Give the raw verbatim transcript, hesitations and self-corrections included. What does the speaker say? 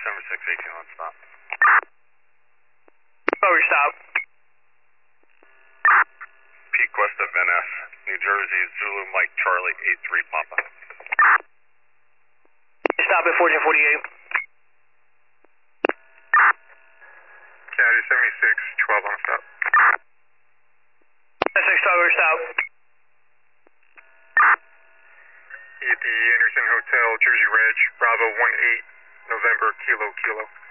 December sixth, eighteen on stop. Over stop. Peak west of N S, New Jersey, Zulu Mike Charlie eight three Papa. Stop at fourteen forty-eight. County seventy-six, twelve on stop. six twelve over stop. At the Anderson Hotel, Jersey Ridge, Bravo one eight, November, Kilo, Kilo.